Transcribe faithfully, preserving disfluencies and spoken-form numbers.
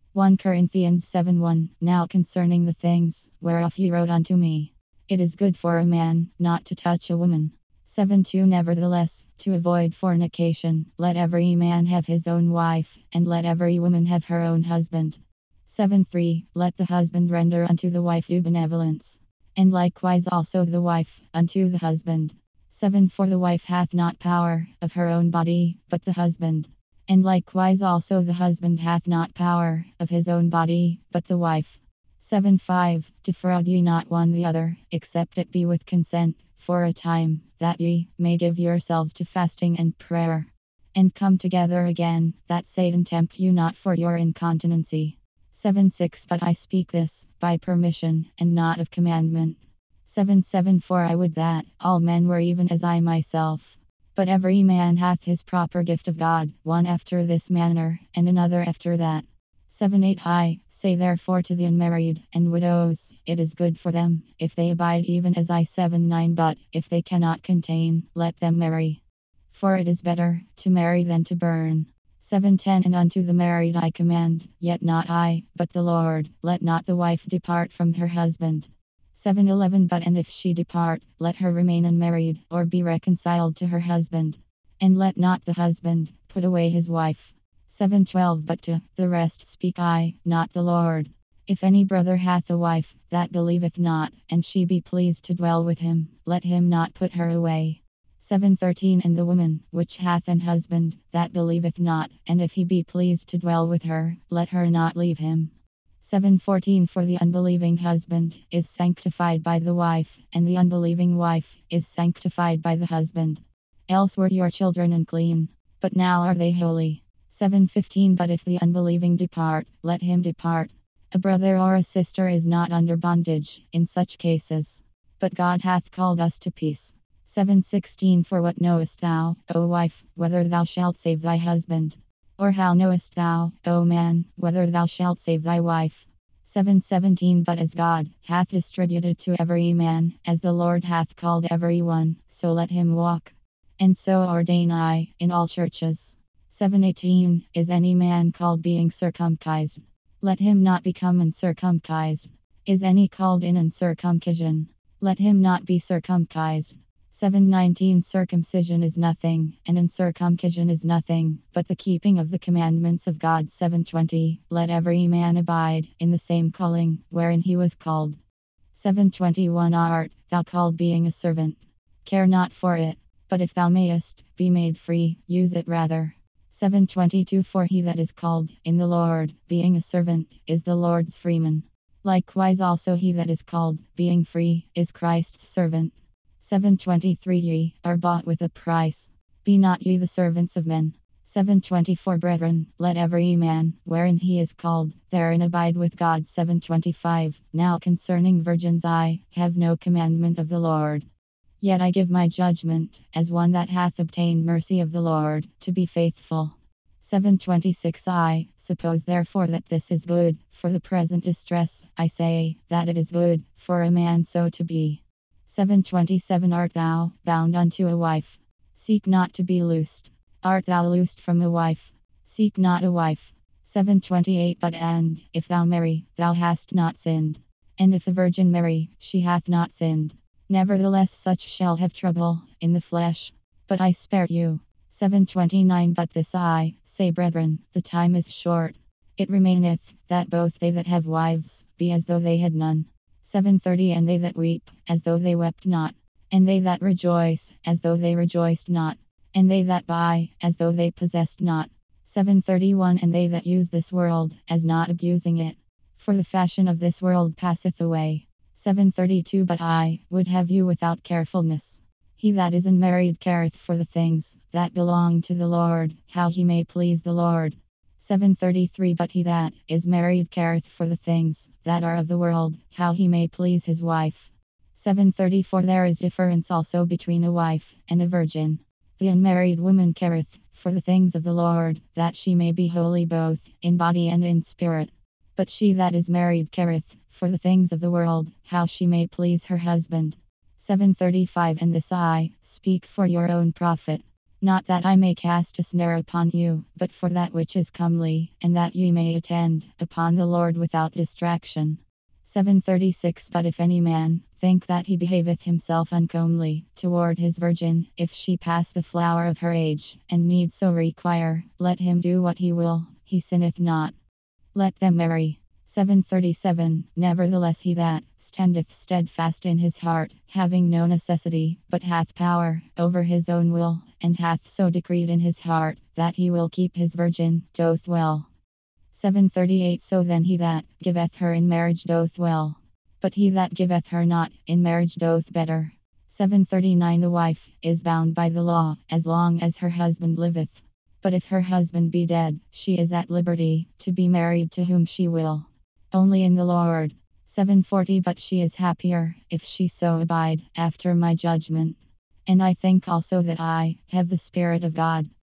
First Corinthians seven one. Now concerning the things whereof ye wrote unto me, it is good for a man not to touch a woman. seven two. Nevertheless, to avoid fornication, let every man have his own wife, and let every woman have her own husband. seven three. Let the husband render unto the wife due benevolence, and likewise also the wife unto the husband. seven four. The wife hath not power of her own body, but the husband. And likewise also the husband hath not power of his own body, but the wife. seven five. Defraud ye not one the other, except it be with consent, for a time, that ye may give yourselves to fasting and prayer, and come together again, that Satan tempt you not for your incontinency. seven six. But I speak this by permission, and not of commandment. seven seven. For I would that all men were even as I myself. But every man hath his proper gift of God, one after this manner, and another after that. seven eight. I say therefore to the unmarried and widows, it is good for them, if they abide even as I. seven nine. But if they cannot contain, let them marry. For it is better to marry than to burn. seven ten. And unto the married I command, yet not I, but the Lord, let not the wife depart from her husband. seven eleven. But and if she depart, let her remain unmarried, or be reconciled to her husband. And let not the husband put away his wife. seven twelve. But to the rest speak I, not the Lord. If any brother hath a wife that believeth not, and she be pleased to dwell with him, let him not put her away. seven thirteen. And the woman which hath an husband that believeth not, and if he be pleased to dwell with her, let her not leave him. seven fourteen. For the unbelieving husband is sanctified by the wife, and the unbelieving wife is sanctified by the husband. Else were your children unclean, but now are they holy. seven fifteen. But if the unbelieving depart, let him depart. A brother or a sister is not under bondage in such cases, but God hath called us to peace. seven sixteen. For what knowest thou, O wife, whether thou shalt save thy husband? Or how knowest thou, O man, whether thou shalt save thy wife? seven seventeen. But as God hath distributed to every man, as the Lord hath called every one, so let him walk. And so ordain I in all churches. seven eighteen. Is any man called being circumcised? Let him not become uncircumcised. Is any called in uncircumcision? Let him not be circumcised. seven nineteen. Circumcision is nothing, and uncircumcision is nothing, but the keeping of the commandments of God. seven twenty. Let every man abide in the same calling wherein he was called. seven twenty-one. Art thou called being a servant? Care not for it, but if thou mayest be made free, use it rather. seven twenty-two. For he that is called in the Lord, being a servant, is the Lord's freeman. Likewise also he that is called, being free, is Christ's servant. seven twenty-three. Ye are bought with a price. Be not ye the servants of men. seven twenty-four. Brethren, let every man, wherein he is called, therein abide with God. seven twenty-five. Now concerning virgins I have no commandment of the Lord. Yet I give my judgment, as one that hath obtained mercy of the Lord, to be faithful. seven twenty-six. I suppose therefore that this is good, for the present distress, I say, that it is good, for a man so to be. seven twenty-seven. Art thou bound unto a wife? Seek not to be loosed. Art thou loosed from a wife? Seek not a wife. seven twenty-eight. But and, if thou marry, thou hast not sinned. And if a virgin marry, she hath not sinned. Nevertheless such shall have trouble in the flesh. But I spare you. seven twenty-nine. But this I say, brethren, the time is short. It remaineth, that both they that have wives, be as though they had none. seven thirty. And they that weep, as though they wept not. And they that rejoice, as though they rejoiced not. And they that buy, as though they possessed not. seven thirty-one. And they that use this world, as not abusing it. For the fashion of this world passeth away. seven thirty-two. But I would have you without carefulness. He that is unmarried careth for the things that belong to the Lord, how he may please the Lord. seven thirty-three. But he that is married careth for the things that are of the world, how he may please his wife. seven thirty-four. There is difference also between a wife and a virgin. The unmarried woman careth for the things of the Lord, that she may be holy both in body and in spirit. But she that is married careth for the things of the world, how she may please her husband. seven thirty-five. And this I speak for your own profit. Not that I may cast a snare upon you, but for that which is comely, and that ye may attend upon the Lord without distraction. seven thirty-six But if any man think that he behaveth himself uncomely toward his virgin, if she pass the flower of her age, and need so require, let him do what he will, he sinneth not. Let them marry. seven thirty-seven Nevertheless, he that standeth steadfast in his heart, having no necessity, but hath power over his own will, and hath so decreed in his heart that he will keep his virgin, doth well. seven thirty-eight So then he that giveth her in marriage doth well, but he that giveth her not in marriage doth better. seven thirty-nine The wife is bound by the law as long as her husband liveth. But if her husband be dead, she is at liberty to be married to whom she will, only in the Lord. seven forty But she is happier if she so abide after my judgment. And I think also that I have the Spirit of God.